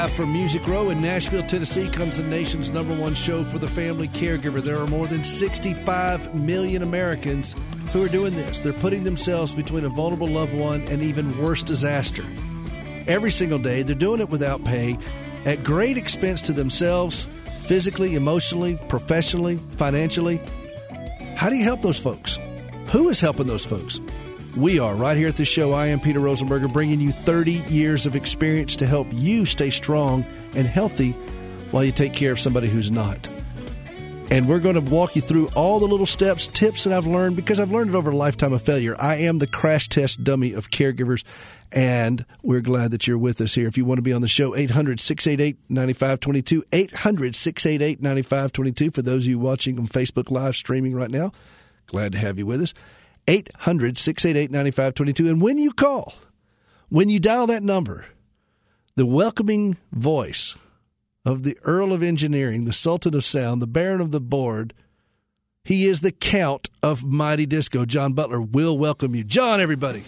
Live from Music Row in Nashville, Tennessee comes the nation's #1 show for the family caregiver. There are more than 65 million Americans who are doing this. They're putting themselves between a vulnerable loved one and even worse disaster. Every single day, they're doing it without pay, at great expense to themselves, physically, emotionally, professionally, financially. How do you help those folks? Who is helping those folks? We are right here at this show. I am Peter Rosenberger, bringing you 30 years of experience to help you stay strong and healthy while you take care of somebody who's not. And we're going to walk you through all the little steps, tips that I've learned, because I've learned it over a lifetime of failure. I am the crash test dummy of caregivers, and we're glad that you're with us here. If you want to be on the show, 800-688-9522, 800-688-9522. For those of you watching on Facebook Live streaming right now, glad to have you with us. 800-688-9522. And when you call, when you dial that number, the welcoming voice of the Earl of Engineering, the Sultan of Sound, the Baron of the Board, he is the Count of Mighty Disco, John Butler, will welcome you. John, everybody.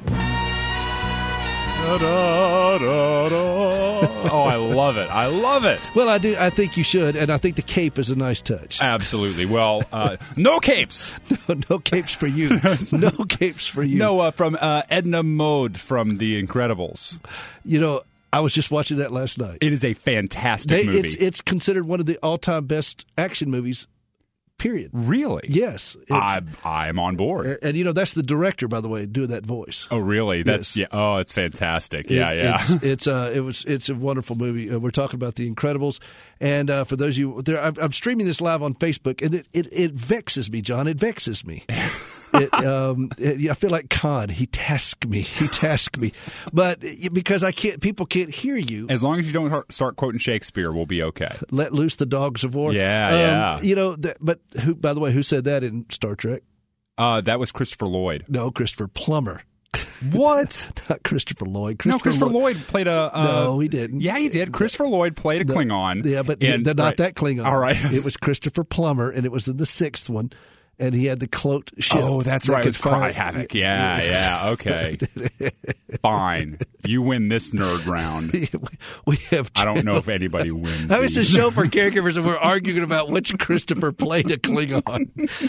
Da, da, da, da. Oh, I love it. I love it. Well, I do. I think you should, and I think the cape is a nice touch. Absolutely. Well, no capes. No capes for you. No capes for you. No, from Edna Mode from The Incredibles. You know, I was just watching that last night. It is a fantastic movie. It's considered one of the all-time best action movies, period. Really? Yes. I'm on board. And, you know, that's the director, by the way, doing that voice. Oh, really? That's yes. Yeah. Oh, it's fantastic. Yeah. It's a wonderful movie. We're talking about The Incredibles. And for those of you there, I'm streaming this live on Facebook, and it vexes me, John. It vexes me. I feel like Khan. He tasked me. But because people can't hear you. As long as you don't start quoting Shakespeare, we'll be okay. Let loose the dogs of war. Yeah. You know, but who? By the way, who said that in Star Trek? That was Christopher Lloyd. No, Christopher Plummer. What? Not Christopher Lloyd. Christopher Lloyd played a... no, he didn't. Yeah, he did. Christopher Lloyd played a Klingon. Yeah, but they're not that Klingon. All right. It was Christopher Plummer, and it was in the sixth one, and he had the cloaked ship. Oh, that's right. It was Cry Havoc. Yeah, okay. Fine. You win this nerd round. We have. I don't know if anybody wins. That was a show for caregivers, and we're arguing about which Christopher played a Klingon.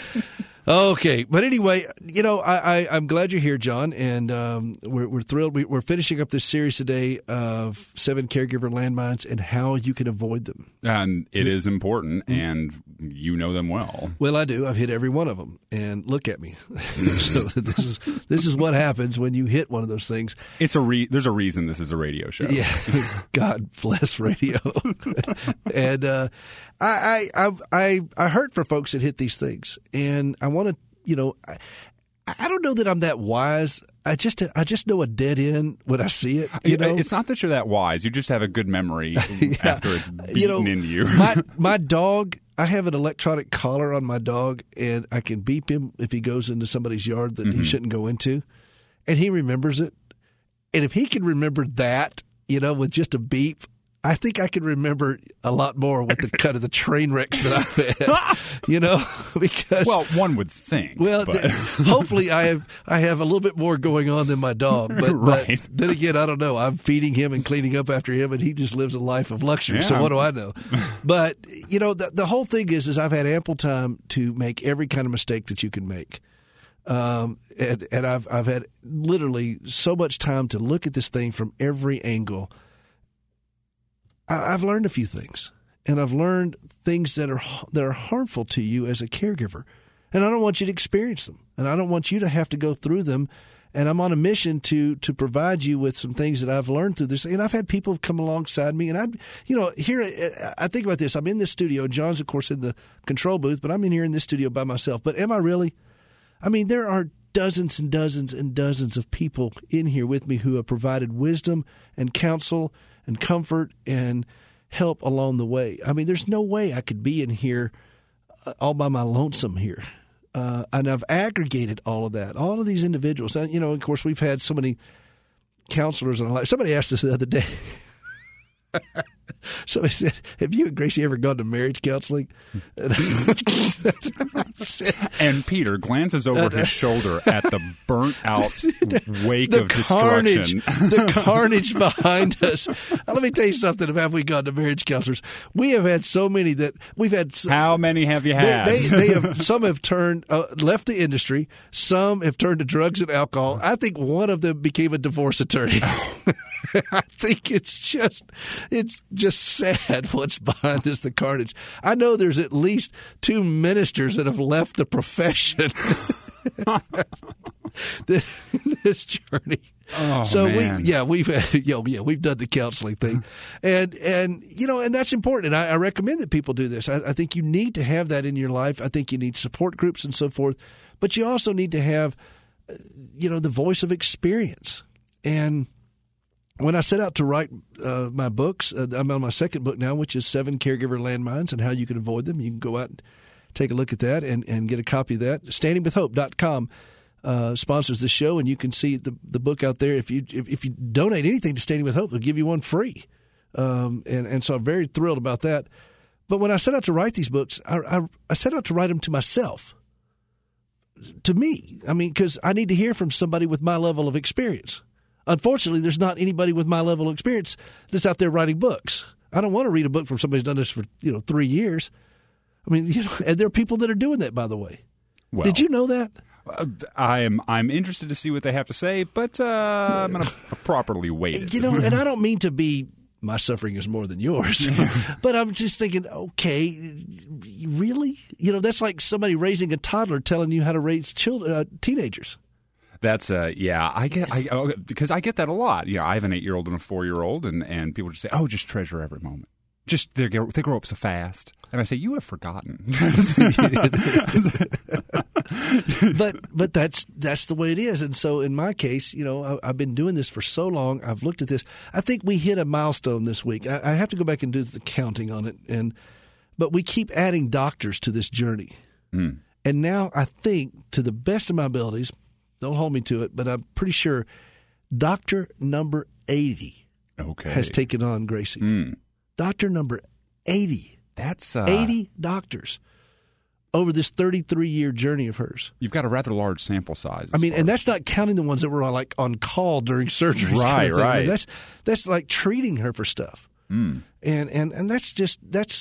Okay, but anyway, you know, I'm glad you're here, John, and we're thrilled. We're finishing up this series today of 7 caregiver landmines and how you can avoid them. And it is important, and you know them well. Well, I do. I've hit every one of them, and look at me. So this is what happens when you hit one of those things. There's a reason this is a radio show. Yeah, God bless radio. And I hurt for folks that hit these things, and I want to, you know, I don't know that I'm that wise. I just know a dead end when I see it. You know, it's not that you're that wise. You just have a good memory after it's beaten into you. My dog. I have an electronic collar on my dog, and I can beep him if he goes into somebody's yard that he shouldn't go into, and he remembers it. And if he can remember that, you know, with just a beep, I think I can remember a lot more with the kind of the train wrecks that I've had, you know, because one would think. Well, hopefully I have a little bit more going on than my dog, but, right. But then again, I don't know. I'm feeding him and cleaning up after him, and he just lives a life of luxury. Yeah. So what do I know? But you know, the whole thing is I've had ample time to make every kind of mistake that you can make. And I've had literally so much time to look at this thing from every angle. I've learned a few things, and I've learned things that are harmful to you as a caregiver, and I don't want you to experience them, and I don't want you to have to go through them. And I'm on a mission to provide you with some things that I've learned through this. And I've had people come alongside me, and here I think about this. I'm in this studio. John's, of course, in the control booth, but I'm in here in this studio by myself. But am I really? I mean, there are dozens and dozens and dozens of people in here with me who have provided wisdom and counsel and comfort and help along the way. I mean, there's no way I could be in here all by my lonesome here. And I've aggregated all of that, all of these individuals. You know, of course, we've had so many counselors and all that. Somebody asked us the other day, So he said, have you and Gracie ever gone to marriage counseling? And Peter glances over his shoulder at the burnt-out wake of carnage, destruction. The carnage behind us. Let me tell you something about we gone to marriage counselors. We have had so many that we've had. How many have you had? They have. Some have turned left the industry. Some have turned to drugs and alcohol. I think one of them became a divorce attorney. I think it's just sad what's behind us, the carnage. I know there's at least 2 ministers that have left the profession this journey. Oh, so man. we've done the counseling thing, and that's important. And I recommend that people do this. I think you need to have that in your life. I think you need support groups and so forth, but you also need to have, the voice of experience. And when I set out to write my books, I'm on my second book now, which is 7 Caregiver Landmines and How You Can Avoid Them. You can go out and take a look at that and get a copy of that. StandingWithHope.com sponsors the show, and you can see the book out there. If you donate anything to Standing with Hope, they'll give you one free. And so I'm very thrilled about that. But when I set out to write these books, I set out to write them to myself, to me. I mean, because I need to hear from somebody with my level of experience. Unfortunately, there's not anybody with my level of experience that's out there writing books. I don't want to read a book from somebody who's done this for 3 years. I mean, and there are people that are doing that, by the way. Well, did you know that? I'm interested to see what they have to say, but I'm going to properly wait it. And I don't mean to be, my suffering is more than yours, but I'm just thinking, okay, really? That's like somebody raising a toddler telling you how to raise teenagers. That's because I get that a lot. I have an 8-year-old and a 4-year-old, and people just say, "Oh, just treasure every moment." Just they grow up so fast, and I say, "You have forgotten." but that's the way it is. And so in my case, I've been doing this for so long. I've looked at this. I think we hit a milestone this week. I have to go back and do the counting on it, but we keep adding doctors to this journey, and now I think, to the best of my abilities. Don't hold me to it, but I'm pretty sure doctor number 80 has taken on Gracie. Doctor number 80. That's 80 doctors over this 33-year journey of hers. You've got a rather large sample size. I mean, and that's not counting the ones that were on call during surgery. Right, right. I mean, that's like treating her for stuff. And that's just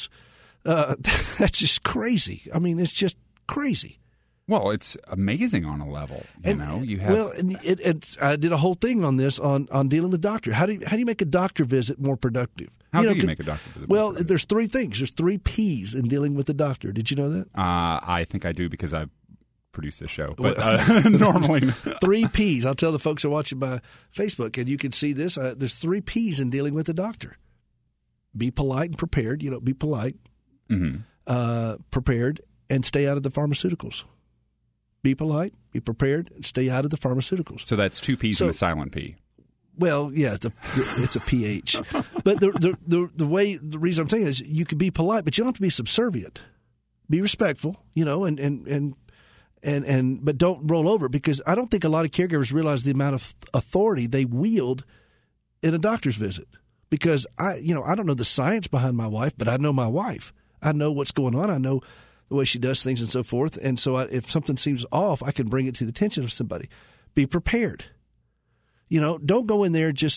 crazy. I mean, it's just crazy. Well, it's amazing on a level. You have. Well, I did a whole thing on this on dealing with doctor. How do you make a doctor visit more productive? How do you make a doctor visit? Well, there's 3 things. There's 3 P's in dealing with the doctor. Did you know that? I think I do because I produce this show, but normally 3 P's. I'll tell the folks who are watching by Facebook, and you can see this. There's 3 P's in dealing with the doctor. Be polite and prepared. Be polite, prepared, and stay out of the pharmaceuticals. Be polite, be prepared, and stay out of the pharmaceuticals. So that's 2 P's and a silent P. Well, yeah, it's a PH. But the reason I'm saying is you can be polite, but you don't have to be subservient. Be respectful, and but don't roll over, because I don't think a lot of caregivers realize the amount of authority they wield in a doctor's visit. Because I don't know the science behind my wife, but I know my wife. I know what's going on. I know the way she does things and so forth. And so if something seems off, I can bring it to the attention of somebody. Be prepared. Don't go in there just,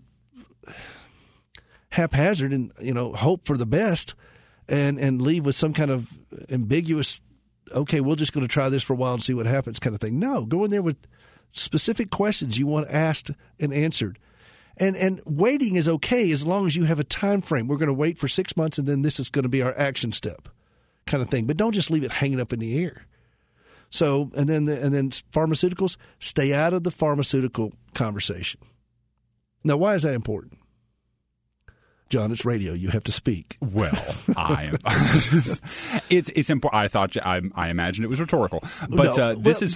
haphazard and, hope for the best and leave with some kind of ambiguous, okay, we're just going to try this for a while and see what happens kind of thing. No, go in there with specific questions you want asked and answered. And waiting is okay as long as you have a time frame. We're going to wait for 6 months, and then this is going to be our action step kind of thing. But don't just leave it hanging up in the air. So, and then pharmaceuticals, stay out of the pharmaceutical conversation. Now, why is that important? John, it's radio. You have to speak. Well, I am. It's important. I thought I imagined it was rhetorical, but it's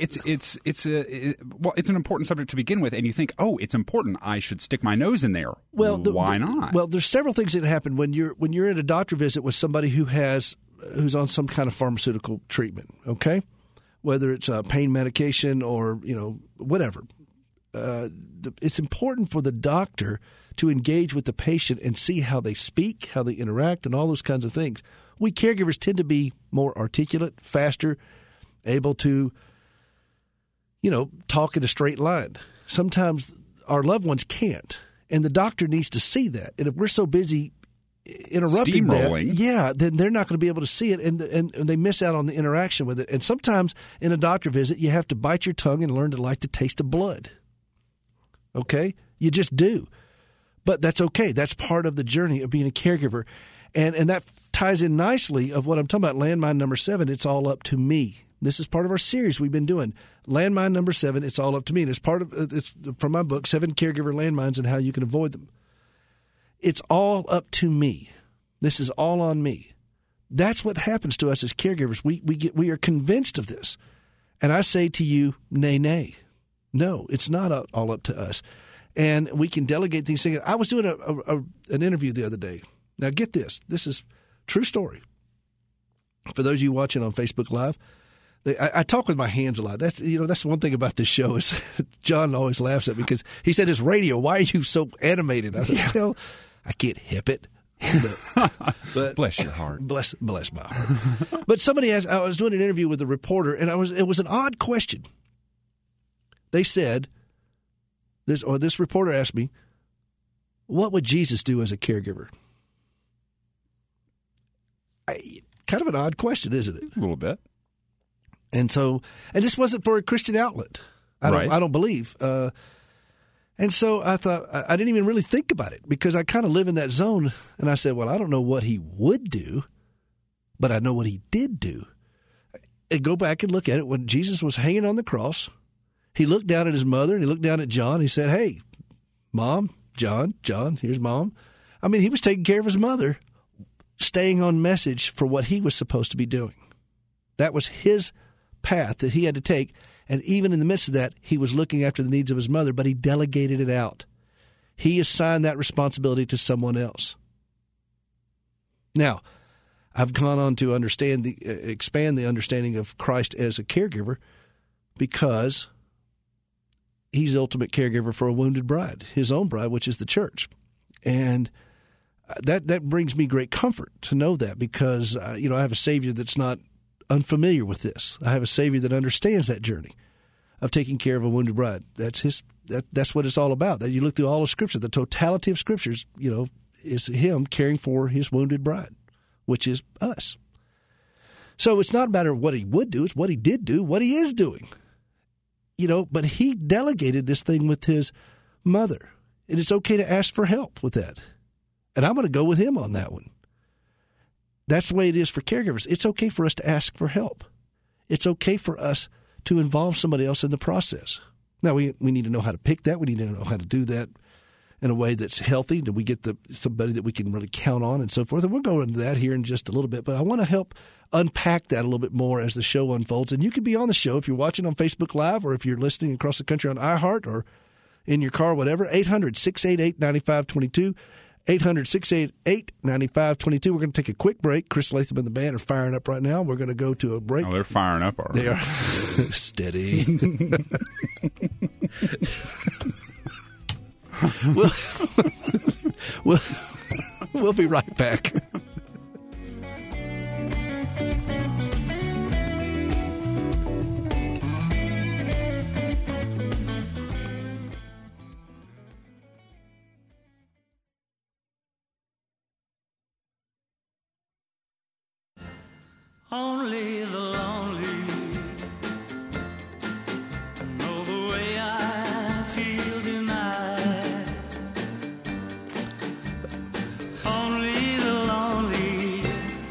an important subject to begin with, and you think, oh, it's important. I should stick my nose in there. Well, why not? Well, there's several things that happen when you're at a doctor visit with somebody who's on some kind of pharmaceutical treatment. Okay, whether it's pain medication or whatever. It's important for the doctor to engage with the patient and see how they speak, how they interact, and all those kinds of things. We caregivers tend to be more articulate, faster, able to, talk in a straight line. Sometimes our loved ones can't, and the doctor needs to see that. And if we're so busy interrupting that, then they're not going to be able to see it, and they miss out on the interaction with it. And sometimes in a doctor visit, you have to bite your tongue and learn to like the taste of blood. Okay? You just do. But that's okay. That's part of the journey of being a caregiver. And that ties in nicely of what I'm talking about, landmine number 7, it's all up to me. This is part of our series we've been doing. Landmine number 7, it's all up to me. And it's from my book, 7 Caregiver Landmines and How You Can Avoid Them. It's all up to me. This is all on me. That's what happens to us as caregivers. We are convinced of this. And I say to you, nay. No, it's not all up to us. And we can delegate these things. I was doing an interview the other day. Now get this. This is true story. For those of you watching on Facebook Live, I talk with my hands a lot. That's the one thing about this show is John always laughs at me because he said, "It's radio. Why are you so animated?" I said, "Well, I can't hip it." But bless your heart. Bless my heart. But somebody asked. I was doing an interview with a reporter, and it was an odd question. They said this reporter asked me, "What would Jesus do as a caregiver?" Kind of an odd question, isn't it? A little bit. And this wasn't for a Christian outlet. I don't believe. And so I thought, I didn't even really think about it because I kind of live in that zone. And I said, well, I don't know what he would do, but I know what he did do. And go back and look at it. When Jesus was hanging on the cross, he looked down at his mother and he looked down at John. He said, "Hey, Mom, John, here's Mom." I mean, he was taking care of his mother, staying on message for what he was supposed to be doing. That was his path that he had to take. And even in the midst of that, he was looking after the needs of his mother, but he delegated it out. He assigned that responsibility to someone else. Now, I've gone on to expand the understanding of Christ as a caregiver because he's the ultimate caregiver for a wounded bride, his own bride, which is the church. And that brings me great comfort to know that because, I have a Savior that's not unfamiliar with this. I have a Savior that understands that journey of taking care of a wounded bride. That's what it's all about. That you look through all of Scripture, the totality of Scriptures, is him caring for his wounded bride, which is us. So it's not about what he would do, it's what he did do, what he is doing. But he delegated this thing with his mother. And it's okay to ask for help with that. And I'm going to go with him on that one. That's the way it is for caregivers. It's okay for us to ask for help. It's okay for us to involve somebody else in the process. Now, we need to know how to pick that. We need to know how to do that in a way that's healthy. Do we get somebody that we can really count on and so forth? And we'll go into that here in just a little bit. But I want to help unpack that a little bit more as the show unfolds. And you can be on the show if you're watching on Facebook Live or if you're listening across the country on iHeart or in your car, whatever. 800-688-9522. 800-688-9522. We're going to take a quick break. Chris Latham and the band are firing up right now. We're going to go to a break. Oh, they're firing up already. They are. Steady. We'll be right back. Only the lonely know the way I feel tonight. Only the lonely.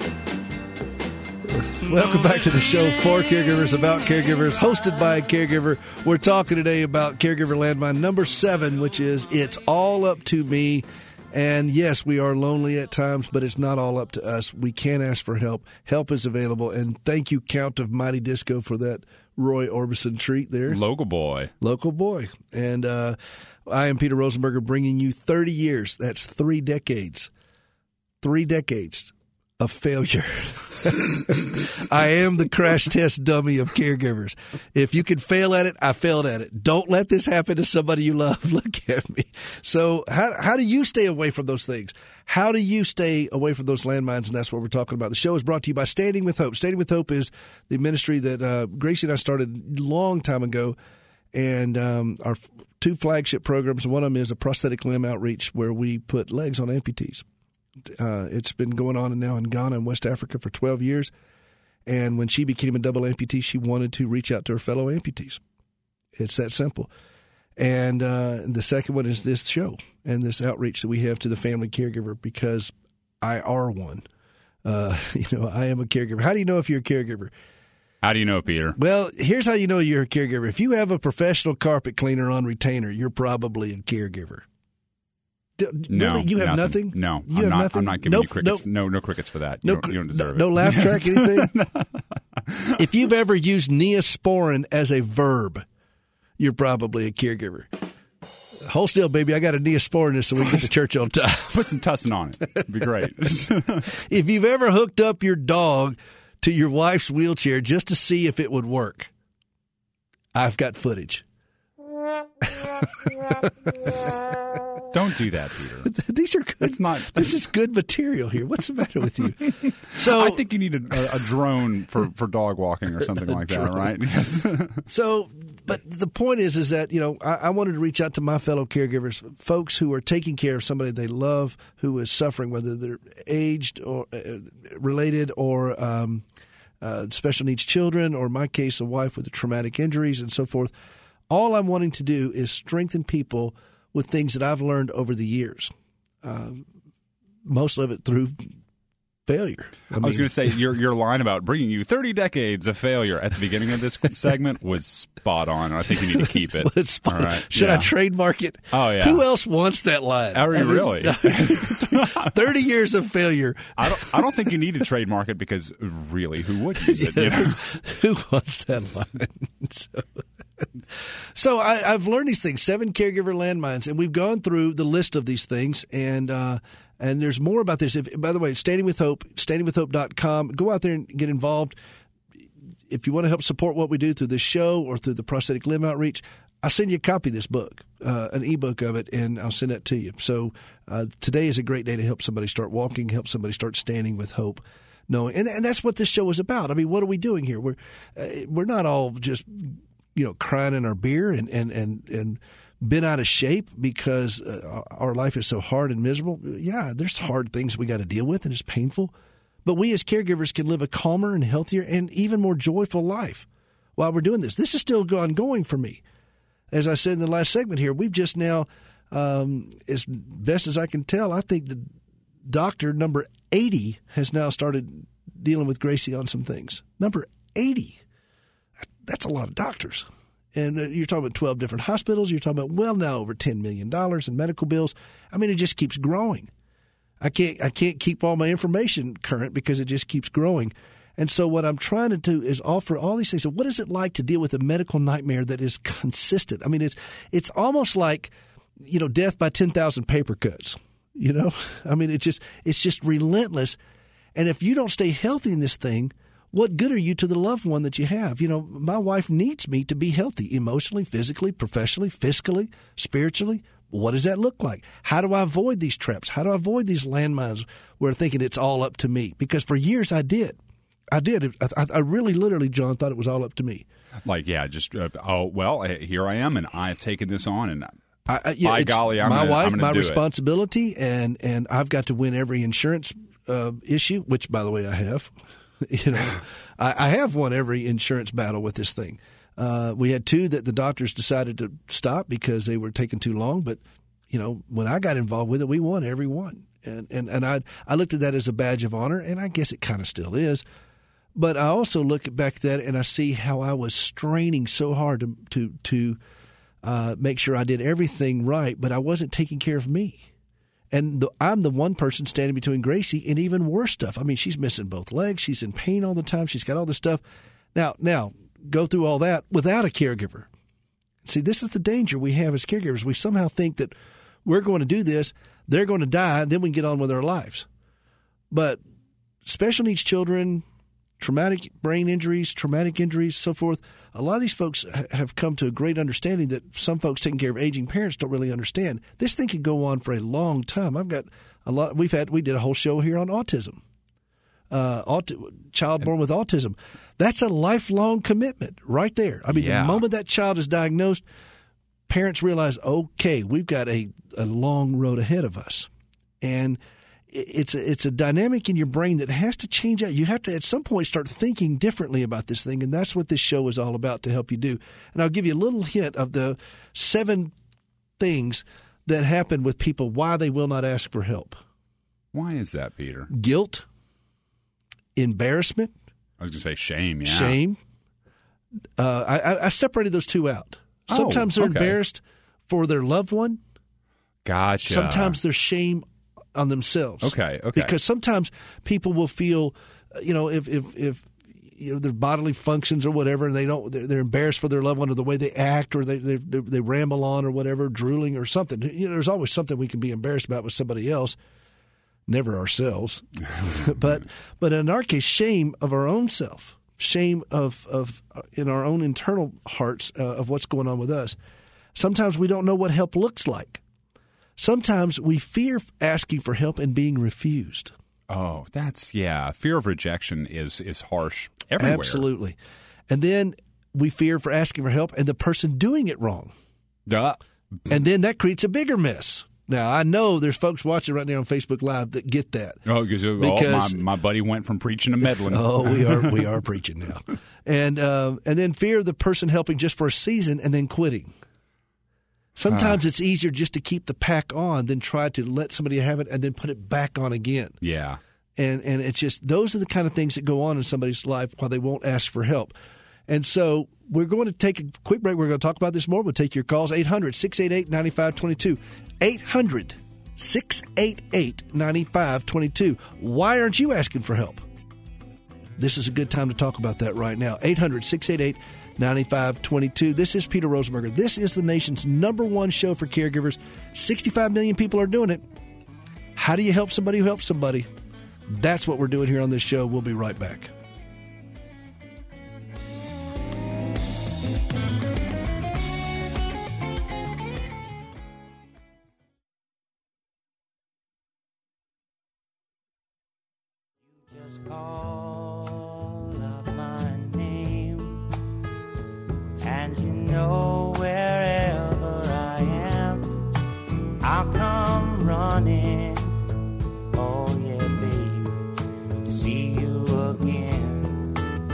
Welcome back to the show for caregivers, about caregivers, hosted by a caregiver. We're talking today about Caregiver Landmine number 7, which is It's All Up to Me. And yes, we are lonely at times, but it's not all up to us. We can ask for help. Help is available. And thank you, Count of Mighty Disco, for that Roy Orbison treat there. Local boy. And I am Peter Rosenberger, bringing you 30 years. That's 3 decades. 3 decades of failure. I am the crash test dummy of caregivers. If you can fail at it, I failed at it. Don't let this happen to somebody you love. Look at me. So how do you stay away from those things? How do you stay away from those landmines? And that's what we're talking about. The show is brought to you by Standing with Hope. Standing with Hope is the ministry that Gracie and I started a long time ago. And our two flagship programs, one of them is a prosthetic limb outreach where we put legs on amputees. It's been going on now in Ghana and West Africa for 12 years. And when she became a double amputee, she wanted to reach out to her fellow amputees. It's that simple. And the second one is this show and this outreach that we have to the family caregiver, because I are one. I am a caregiver. How do you know if you're a caregiver? How do you know, Peter? Well, here's how you know you're a caregiver. If you have a professional carpet cleaner on retainer, you're probably a caregiver. No, really? You have nothing? No, you I'm have not. Nothing? I'm not giving Nope, you crickets. nope. No crickets for that. You don't deserve it. No laugh track, anything? If you've ever used Neosporin as a verb, you're probably a caregiver. Hold still, baby. I got a Neosporin this so we can get to church on time. Put some tussin on it. It'd be great. If you've ever hooked up your dog to your wife's wheelchair just to see if it would work, I've got footage. Don't do that, Peter. These are good. It's not. This is good material here. What's the matter with you? So I think you need a drone for dog walking or something like that, right? Yes. So, but the point is that, I wanted to reach out to my fellow caregivers, folks who are taking care of somebody they love who is suffering, whether they're aged or related or special needs children, or in my case, a wife with traumatic injuries and so forth. All I'm wanting to do is strengthen people with things that I've learned over the years, most of it through failure. I was going to say, your line about bringing you 30 decades of failure at the beginning of this segment was spot on. I think you need to keep it. It's spot on. Right. Should I trademark it? Oh, yeah. Who else wants that line? Are you really? 30 years of failure. I don't think you need to trademark it, because really, who would use it? Who wants that line? So I've learned these things, 7 caregiver landmines, and we've gone through the list of these things, and there's more about this. By the way, Standing with Hope, standingwithhope.com. Go out there and get involved. If you want to help support what we do through this show or through the prosthetic limb outreach, I'll send you a copy of this book, an ebook of it, and I'll send that to you. So today is a great day to help somebody start walking, help somebody start standing with hope. Knowing, and that's what this show is about. I mean, what are we doing here? We're not all just crying in our beer and been out of shape because our life is so hard and miserable. Yeah, there's hard things we got to deal with, and it's painful. But we as caregivers can live a calmer and healthier and even more joyful life while we're doing this. This is still ongoing for me. As I said in the last segment here, we've just now, as best as I can tell, I think the doctor number 80 has now started dealing with Gracie on some things. Number 80. That's a lot of doctors. And you're talking about 12 different hospitals. You're talking about, now over $10 million in medical bills. I mean, it just keeps growing. I can't keep all my information current because it just keeps growing. And so what I'm trying to do is offer all these things. So what is it like to deal with a medical nightmare that is consistent? I mean, it's almost like, death by 10,000 paper cuts. I mean, it's just relentless. And if you don't stay healthy in this thing, what good are you to the loved one that you have? My wife needs me to be healthy emotionally, physically, professionally, fiscally, spiritually. What does that look like? How do I avoid these traps? How do I avoid these landmines where thinking it's all up to me? Because for years I did. I really, literally, John, thought it was all up to me. Like, yeah, just, here I am, and I've taken this on, and by golly, I'm going to do it. My responsibility, and I've got to win every insurance issue, which, by the way, I have. I have won every insurance battle with this thing. We had 2 that the doctors decided to stop because they were taking too long. But, when I got involved with it, we won every one. And I looked at that as a badge of honor, and I guess it kind of still is. But I also look back at that and I see how I was straining so hard to make sure I did everything right, but I wasn't taking care of me. And I'm the one person standing between Gracie and even worse stuff. I mean, she's missing both legs. She's in pain all the time. She's got all this stuff. Now, go through all that without a caregiver. See, this is the danger we have as caregivers. We somehow think that we're going to do this, they're going to die, and then we can get on with our lives. But special needs children, traumatic brain injuries, traumatic injuries, so forth. A lot of these folks have come to a great understanding that some folks taking care of aging parents don't really understand. This thing can go on for a long time. I've got a lot. We did a whole show here on autism, child born with autism. That's a lifelong commitment right there. I mean, the moment that child is diagnosed, parents realize, okay, we've got a long road ahead of us, and it's a dynamic in your brain that has to change out. You have to, at some point, start thinking differently about this thing, and that's what this show is all about to help you do. And I'll give you a little hint of the 7 things that happen with people, why they will not ask for help. Why is that, Peter? Guilt, embarrassment. I was going to say shame, yeah. Shame. I separated those 2 out. Sometimes they're embarrassed for their loved one. Gotcha. Sometimes they're shame on themselves. Okay. Because sometimes people will feel, if their bodily functions or whatever, and they're embarrassed for their loved one or the way they act, or they ramble on or whatever, drooling or something. There's always something we can be embarrassed about with somebody else, never ourselves. but in our case, shame of our own self, shame of in our own internal hearts of what's going on with us. Sometimes we don't know what help looks like. Sometimes we fear asking for help and being refused. Oh, fear of rejection is harsh everywhere. Absolutely. And then we fear for asking for help and the person doing it wrong. And then that creates a bigger mess. Now, I know there's folks watching right now on Facebook Live that get that. Because my buddy went from preaching to meddling. We are preaching now. And then fear of the person helping just for a season and then quitting. Sometimes it's easier just to keep the pack on than try to let somebody have it and then put it back on again. Yeah. And it's just, those are the kind of things that go on in somebody's life while they won't ask for help. And so we're going to take a quick break. We're going to talk about this more. We'll take your calls, 800-688-9522. 800-688-9522. Why aren't you asking for help? This is a good time to talk about that right now. 800-688-9522. This is Peter Rosenberger. This is the nation's #1 show for caregivers. 65 million people are doing it. How do you help somebody who helps somebody? That's what we're doing here on this show. We'll be right back. Just call out my name, and you know wherever I am, I'll come running. Oh yeah, babe, to see you again.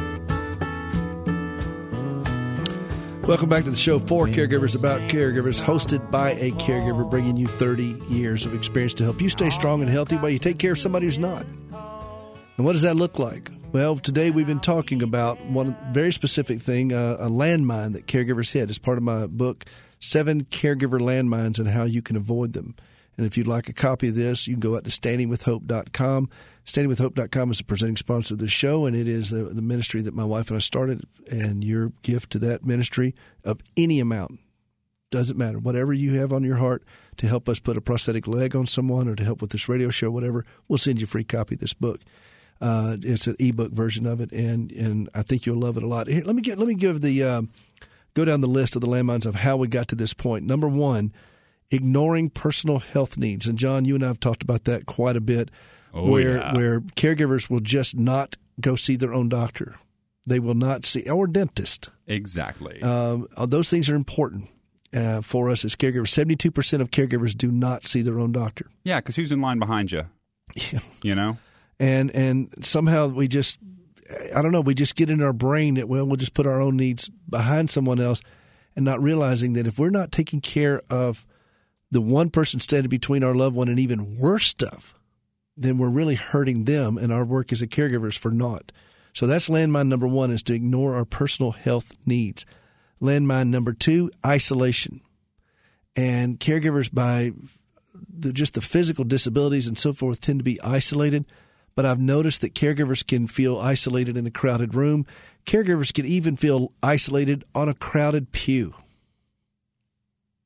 Welcome back to the show for caregivers, about caregivers, hosted by a caregiver, bringing you 30 years of experience to help you stay strong and healthy while you take care of somebody who's not. And what does that look like? Well, today we've been talking about one very specific thing, a landmine that caregivers hit as part of my book, 7 Caregiver Landmines and How You Can Avoid Them. And if you'd like a copy of this, you can go out to standingwithhope.com. Standingwithhope.com is the presenting sponsor of the show, and it is the ministry that my wife and I started. And your gift to that ministry of any amount, doesn't matter, whatever you have on your heart to help us put a prosthetic leg on someone or to help with this radio show, whatever, we'll send you a free copy of this book. It's an ebook version of it, and I think you'll love it a lot. Here, let me give the go down the list of the landmines of how we got to this point. Number 1, ignoring personal health needs, and John, you and I have talked about that quite a bit. Where caregivers will just not go see their own doctor, they will not see or dentist. Exactly. Those things are important for us as caregivers. 72% of caregivers do not see their own doctor. Yeah, because who's in line behind you? Yeah. You know. And somehow we just, I don't know, we just get in our brain that, well, we'll just put our own needs behind someone else and not realizing that if we're not taking care of the one person standing between our loved one and even worse stuff, then we're really hurting them and our work as a caregiver is for naught. So that's landmine number 1, is to ignore our personal health needs. Landmine number 2, isolation. And caregivers, by just the physical disabilities and so forth, tend to be isolated. But I've noticed that caregivers can feel isolated in a crowded room. Caregivers can even feel isolated on a crowded pew.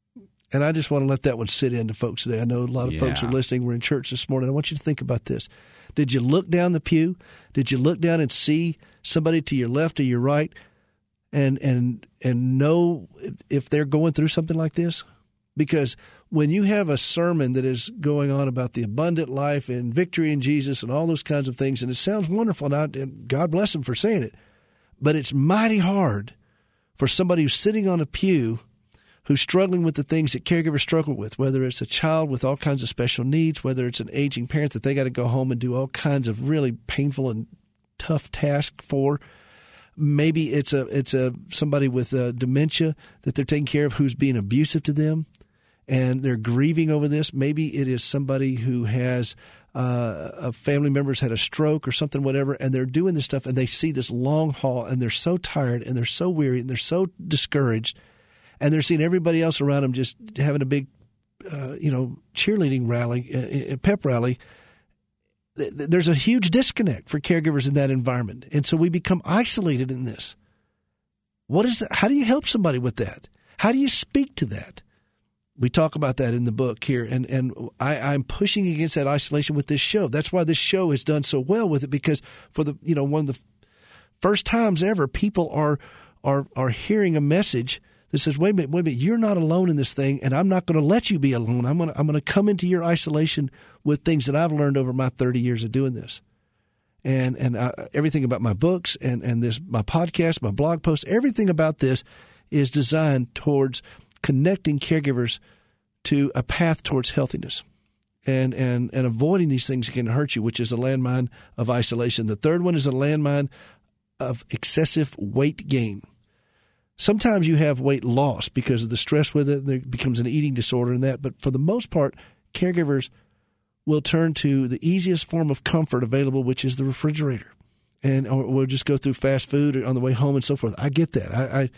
And I just want to let that one sit into folks today. I know a lot of folks are listening. We're in church this morning. I want you to think about this. Did you look down the pew? Did you look down and see somebody to your left or your right and know if they're going through something like this? Because when you have a sermon that is going on about the abundant life and victory in Jesus and all those kinds of things, and it sounds wonderful, and God bless them for saying it, but it's mighty hard for somebody who's sitting on a pew who's struggling with the things that caregivers struggle with, whether it's a child with all kinds of special needs, whether it's an aging parent that they got to go home and do all kinds of really painful and tough tasks for. Maybe it's somebody with dementia that they're taking care of who's being abusive to them, and they're grieving over this. Maybe it is somebody who has a family member's had a stroke or something, whatever, and they're doing this stuff, and they see this long haul, and they're so tired, and they're so weary, and they're so discouraged, and they're seeing everybody else around them just having a big, cheerleading rally, pep rally. There's a huge disconnect for caregivers in that environment, and so we become isolated in this. What is that? How do you help somebody with that? How do you speak to that? We talk about that in the book here, and I'm pushing against that isolation with this show. That's why this show has done so well with it, because for the one of the first times ever, people are hearing a message that says, wait a minute, you're not alone in this thing, and I'm not going to let you be alone. I'm going to come into your isolation with things that I've learned over my 30 years of doing this. And everything about my books and this, my podcast, my blog posts, everything about this is designed towards connecting caregivers to a path towards healthiness and avoiding these things that can hurt you, which is a landmine of isolation. The third one is a landmine of excessive weight gain. Sometimes you have weight loss because of the stress with it. There becomes an eating disorder in that. But for the most part, caregivers will turn to the easiest form of comfort available, which is the refrigerator. Or we'll just go through fast food on the way home and so forth. I get that.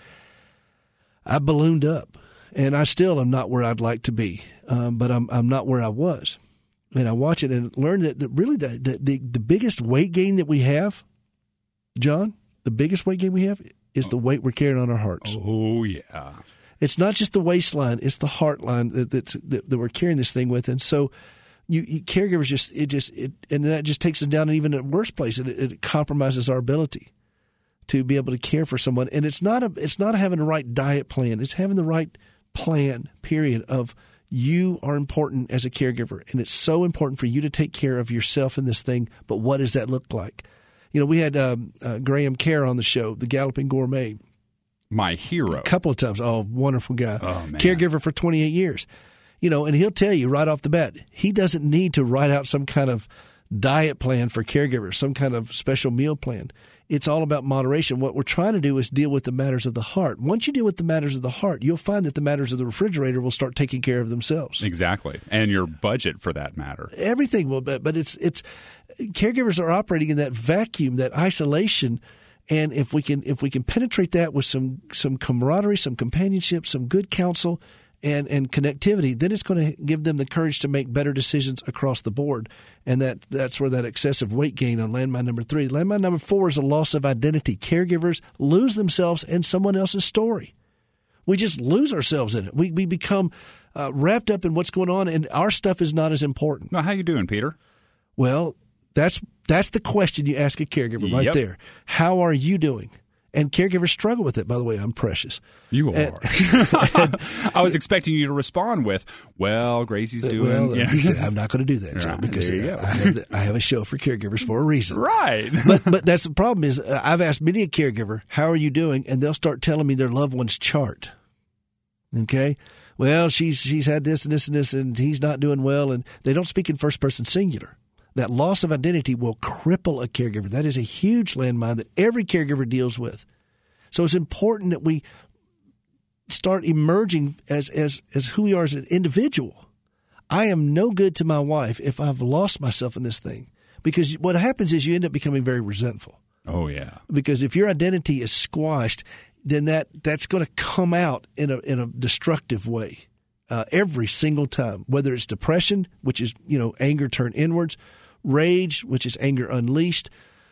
I ballooned up, and I still am not where I'd like to be, but I'm not where I was. And I watch it and learn that really the biggest weight gain that we have, John, the biggest weight gain we have is the weight we're carrying on our hearts. Oh, yeah. It's not just the waistline, it's the heart line that we're carrying this thing with. And so caregivers and that just takes us down an even worse place. It compromises our ability to be able to care for someone. And it's not having the right diet plan. It's having the right plan, period, of you are important as a caregiver. And it's so important for you to take care of yourself in this thing. But what does that look like? We had Graham Kerr on the show, the Galloping Gourmet. My hero. A couple of times. Oh, wonderful guy. Oh, man. Caregiver for 28 years. And he'll tell you right off the bat, he doesn't need to write out some kind of diet plan for caregivers, some kind of special meal plan. It's all about moderation. What we're trying to do is deal with the matters of the heart. Once you deal with the matters of the heart, you'll find that the matters of the refrigerator will start taking care of themselves. Exactly. And your budget, for that matter. Everything will, but it's caregivers are operating in that vacuum, that isolation, and if we can penetrate that with some camaraderie, some companionship, some good counsel, and connectivity, then it's going to give them the courage to make better decisions across the board. And that's where that excessive weight gain on landmine number 3. Landmine number 4 is a loss of identity. Caregivers lose themselves in someone else's story. We just lose ourselves in it. We become wrapped up in what's going on, and our stuff is not as important. Now, how you doing, Peter? Well, that's the question you ask a caregiver right there. How are you doing? And caregivers struggle with it, by the way. I'm precious. You are. I was expecting you to respond with, well, Gracie's doing. Well, I'm not going to do that, John, because I have a show for caregivers for a reason. Right. But that's the problem is I've asked many a caregiver, how are you doing? And they'll start telling me their loved one's chart. Okay? Well, she's had this and this and this, and he's not doing well. And they don't speak in first person singular. That loss of identity will cripple a caregiver. That is a huge landmine that every caregiver deals with. So it's important that we start emerging as who we are as an individual. I am no good to my wife if I've lost myself in this thing. Because what happens is you end up becoming very resentful. Oh, yeah. Because if your identity is squashed, then that's going to come out in a destructive way every single time, whether it's depression, which is, anger turned inwards, rage, which is anger unleashed,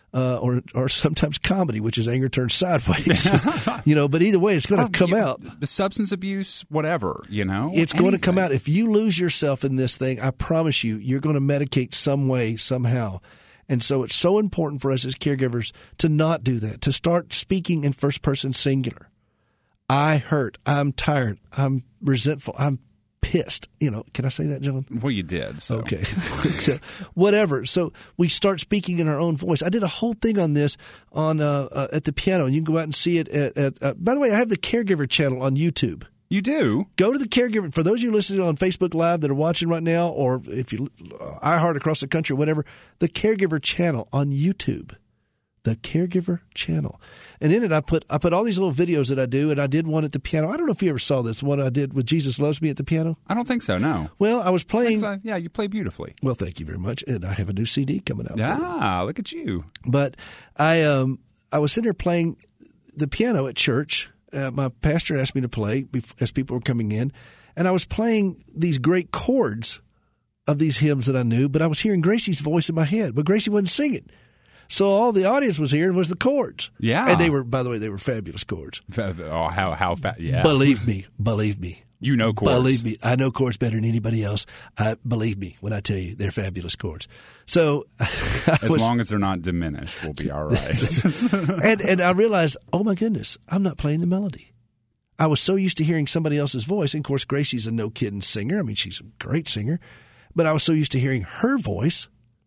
or sometimes comedy, which is anger turned sideways. But either way, it's going to come out. The substance abuse, whatever, It's going to come out. If you lose yourself in this thing, I promise you're going to medicate some way, somehow. And so it's so important for us as caregivers to not do that, to start speaking in first person singular. I hurt. I'm tired. I'm resentful. I'm pissed. Can I say that, John? Well, you did. So. Okay. So, whatever. So we start speaking in our own voice. I did a whole thing on this on at the piano, and you can go out and see it at by the way, I have the Caregiver channel on YouTube. You do? Go to the Caregiver. For those of you listening on Facebook Live that are watching right now, or if you iHeart across the country, whatever, the Caregiver channel on YouTube. The Caregiver channel. And in it, I put all these little videos that I do, and I did one at the piano. I don't know if you ever saw this, one I did with Jesus Loves Me at the piano. I don't think so, no. Well, I was playing. Yeah, you play beautifully. Well, thank you very much. And I have a new CD coming out. Look at you. But I was sitting there playing the piano at church. My pastor asked me to play as people were coming in, and I was playing these great chords of these hymns that I knew, but I was hearing Gracie's voice in my head, but Gracie wasn't singing. So all the audience was hearing was the chords. Yeah. And they were, by the way, they were fabulous chords. Oh, how fast. Yeah. Believe me. You know chords. Believe me. I know chords better than anybody else. Believe me when I tell you they're fabulous chords. So as long as they're not diminished, we'll be all right. and I realized, oh my goodness, I'm not playing the melody. I was so used to hearing somebody else's voice. And of course, Gracie's a no kidding singer. I mean, she's a great singer. But I was so used to hearing her voice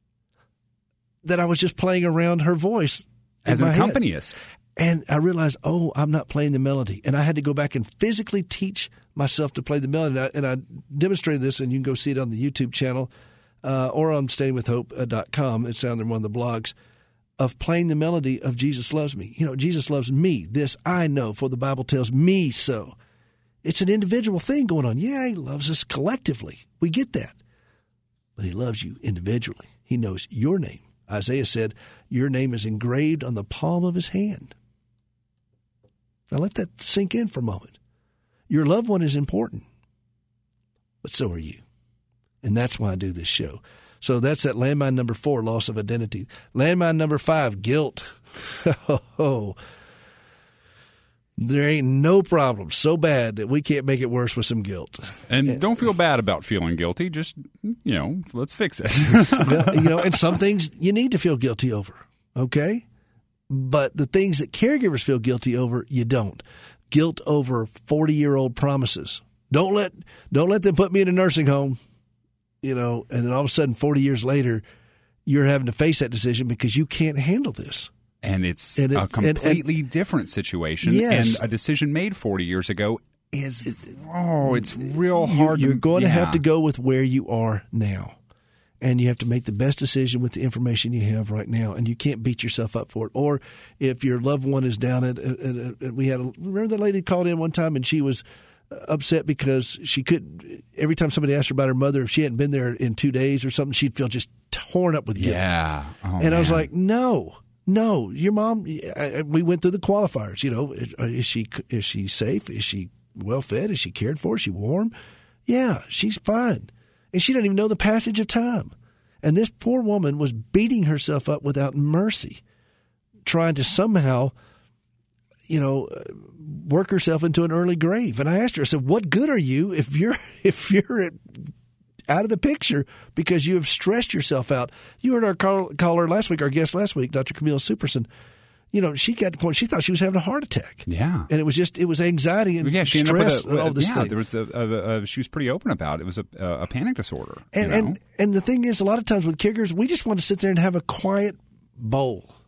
that I was just playing around her voice as an accompanist. And I realized, I'm not playing the melody. And I had to go back and physically teach myself to play the melody. And I demonstrated this, and you can go see it on the YouTube channel or on stayingwithhope.com. It's on one of the blogs of playing the melody of Jesus Loves Me. Jesus loves me. This I know, for the Bible tells me so. It's an individual thing going on. Yeah, he loves us collectively. We get that. But he loves you individually. He knows your name. Isaiah said, your name is engraved on the palm of his hand. Now let that sink in for a moment. Your loved one is important, but so are you. And that's why I do this show. So that's that landmine number 4, loss of identity. Landmine number 5, guilt. There ain't no problem so bad that we can't make it worse with some guilt. And don't feel bad about feeling guilty. Just, let's fix it. And some things you need to feel guilty over, okay? But the things that caregivers feel guilty over, you don't. Guilt over 40-year-old promises. Don't let them put me in a nursing home, and then all of a sudden 40 years later, you're having to face that decision because you can't handle this. And it's a completely different situation. Yes. And a decision made 40 years ago it's real hard. You're going to have to go with where you are now. And you have to make the best decision with the information you have right now. And you can't beat yourself up for it. Or if your loved one is down remember that lady called in one time and she was upset because she couldn't, every time somebody asked her about her mother, if she hadn't been there in 2 days or something, she'd feel just torn up with guilt. Yeah. I was like, No, your mom. We went through the qualifiers. Is she safe? Is she well fed? Is she cared for? Is she warm? Yeah, she's fine, and she doesn't even know the passage of time. And this poor woman was beating herself up without mercy, trying to somehow, work herself into an early grave. And I asked her, I said, "What good are you if you're out of the picture because you have stressed yourself out?" You heard our caller last week, our guest last week, Dr. Camille Superson. She got to the point she thought she was having a heart attack. Yeah, and it was anxiety and she stress ended up and all this thing. There was she was pretty open about it. It was a panic disorder. And the thing is, a lot of times with caregivers, we just want to sit there and have a quiet bowl.